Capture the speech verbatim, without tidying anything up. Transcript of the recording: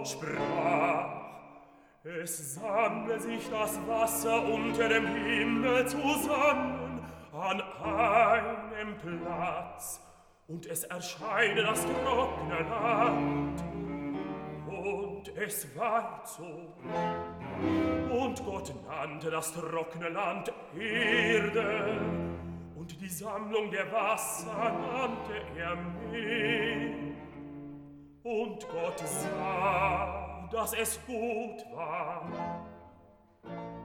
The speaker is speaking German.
und sprach, es sammle sich das Wasser unter dem Himmel zusammen an einem Platz, und es erscheine das trockene Land. Und es war so. Und Gott nannte das trockene Land Erde, und die Sammlung der Wasser nannte er Meer. Und Gott sah, dass es gut war.